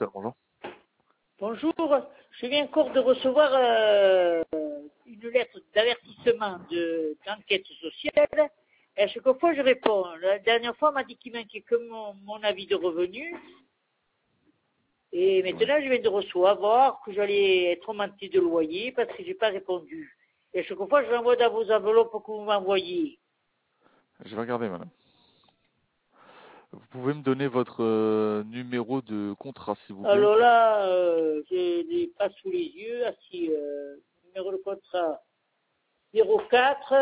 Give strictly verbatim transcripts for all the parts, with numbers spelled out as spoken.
Pasteur, bonjour. Bonjour, je viens encore de recevoir euh, une lettre d'avertissement de- d'enquête sociale. Et à chaque fois, je réponds. La dernière fois, on m'a dit qu'il manquait que mon, mon avis de revenu. Et maintenant, je viens de recevoir que j'allais être augmenté de loyer parce que j'ai pas répondu. Et à chaque fois, je l'envoie dans vos enveloppes que vous m'envoyez. Je vais regarder, madame. Vous pouvez me donner votre euh, numéro de contrat, s'il vous plaît? Alors là, euh, je l'ai pas sous les yeux. Ah si, euh, numéro de contrat zéro quatre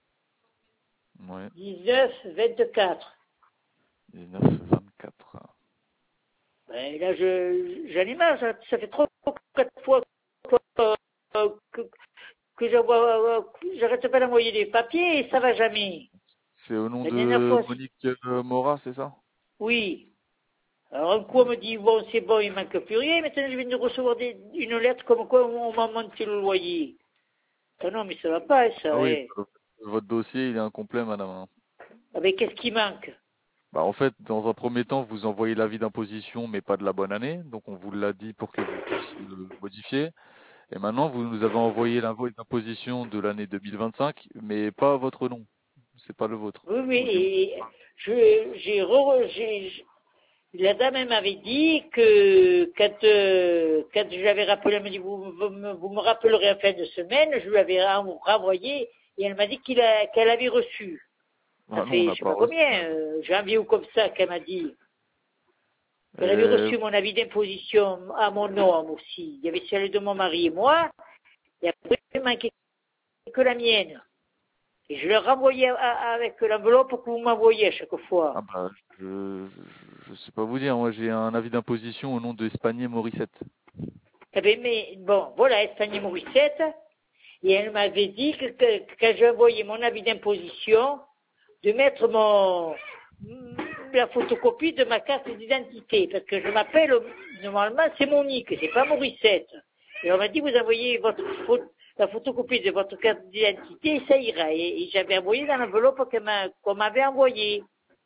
Ouais, dix-neuf vingt-quatre. dix-neuf vingt-quatre. Ben, là, je, j'en ai marre, ça, ça fait trois ou quatre fois que, euh, que, que j'envoie, euh, que j'arrête pas d'envoyer des papiers et ça va jamais. C'est au nom La dernière de fois, Monique euh, Mora, c'est ça? oui. Alors, un coup, on me dit, bon, c'est bon, il manque plus rien. Maintenant, je viens de recevoir des, une lettre comme quoi on m'a monté le loyer. Ah non, mais ça va pas, ça, Ah oui, hein. euh, votre dossier, il est incomplet, madame, hein. Ah ben, qu'est-ce qui manque? Bah, en fait, dans un premier temps, vous envoyez l'avis d'imposition, mais pas de la bonne année. Donc, on vous l'a dit pour que vous puissiez le modifier. Et maintenant, vous nous avez envoyé l'invoice d'imposition de l'année deux mille vingt-cinq, mais pas votre nom. C'est pas le vôtre. Oui, oui, Donc, il- et je, j'ai, re- j'ai, la dame elle m'avait dit que quand, euh, quand je l'avais rappelé, elle m'a dit vous, vous, me vous me rappellerez en fin de semaine, je lui avais ren- renvoyé et elle m'a dit qu'il a, qu'elle avait reçu. Ça ah non, on fait n'a je sais pas pas reçu, combien, madame. euh, janvier ou comme ça qu'elle m'a dit. Qu'elle avait Euh, reçu mon avis d'imposition à mon nom aussi. Il y avait celle de mon mari et moi, et après il manquait que la mienne. Et je leur renvoyais à- à- avec l'enveloppe que vous m'envoyez à chaque fois. Ah bah, je, je, je sais pas vous dire. Moi, j'ai un avis d'imposition au nom de Espagnier Morissette. Eh bien, mais bon, voilà, Espagne Morissette. Et elle m'avait dit que, que, que quand j'ai envoyé mon avis d'imposition, de mettre mon la photocopie de ma carte d'identité, parce que je m'appelle, normalement, c'est Monique, c'est pas Morissette. Et on m'a dit, vous envoyez votre pho- la photocopie de votre carte d'identité, et ça ira. Et, et j'avais envoyé dans l'enveloppe qu'elle m'a- qu'on m'avait envoyée.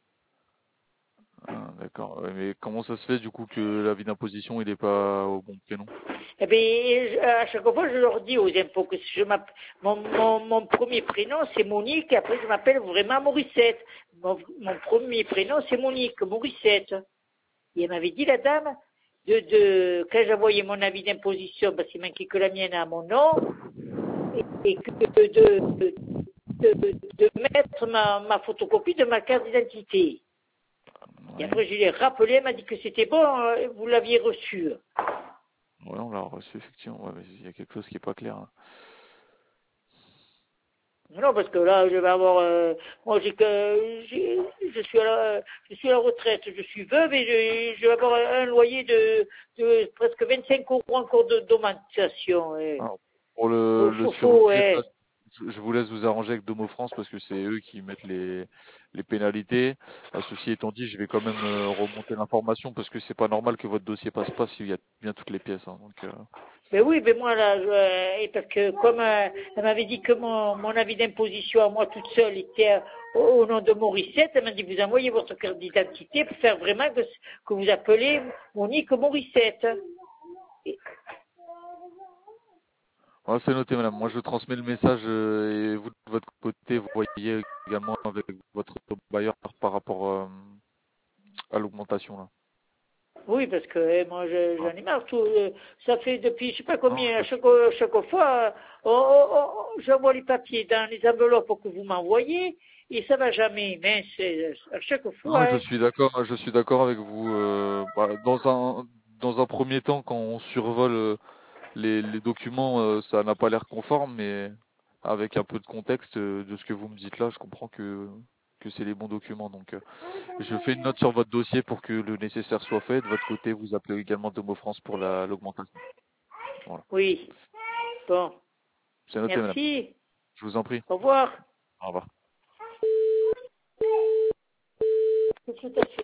Ah, d'accord. Ouais, mais comment ça se fait du coup que l'avis d'imposition il est pas au bon prénom? Eh bien, je- à chaque fois, je leur dis aux impôts que je m'appelle, mon, mon, mon premier prénom, c'est Monique, et après, je m'appelle vraiment Morissette. Mon, mon premier prénom, c'est Monique, Morissette. Et elle m'avait dit, la dame, de, de, quand j'envoyais mon avis d'imposition, parce qu'il manquait que la mienne à mon nom, et, et que de, de, de, de mettre ma, ma photocopie de ma carte d'identité. Et Ouais. après, je l'ai rappelé, elle m'a dit que c'était bon, euh, vous l'aviez reçu. Ouais, on l'a reçu effectivement. Ouais, mais il y a quelque chose qui est pas clair, hein. Non, parce que là, je vais avoir, euh, moi, j'ai que, j'ai- je suis à la, je suis à la retraite, je suis veuve et je, je vais avoir un loyer de, de presque vingt-cinq euros encore de d'augmentation. Et Alors, pour faut, le, le faut, faut, surloyer, ça, ouais. je je vous laisse vous arranger avec Domo France parce que c'est eux qui mettent les, les pénalités. Euh, ceci étant dit, je vais quand même euh, remonter l'information parce que c'est pas normal que votre dossier passe pas s'il y a bien toutes les pièces, hein. Donc, euh, Mais oui, mais moi là, je- euh, et parce que comme euh, elle m'avait dit que mon, mon avis d'imposition à moi toute seule était au, au nom de Morissette, elle m'a dit vous envoyez votre carte d'identité pour faire vraiment que, que vous appelez Monique Morissette. Et- voilà, c'est noté, madame. Moi, je transmets le message euh, et vous, de votre côté, vous voyez également avec votre bailleur par rapport euh, à l'augmentation, là. Oui, parce que eh, moi je- Voilà. j'en ai marre. Tout, euh, ça fait depuis je sais pas Non, combien, à pas de chaque, souci. chaque fois, euh, oh, oh, oh, oh, j'envoie les papiers dans les enveloppes que vous m'envoyez et ça va jamais. Mais c'est à chaque Non, fois, je hein. suis d'accord, je suis d'accord avec vous. Euh, bah, dans un dans un premier temps, quand on survole euh, les, les documents, euh, ça n'a pas l'air conforme, mais avec un peu de contexte euh, de ce que vous me dites là, je comprends que que c'est les bons documents. Donc, euh, je fais une note sur votre dossier pour que le nécessaire soit fait. De votre côté, vous appelez également Domo France pour la l'augmentation. Voilà. Oui. Bon, C'est noté, madame. merci. Je vous en prie. Au revoir. Au revoir. Qu'est-ce que t'as fait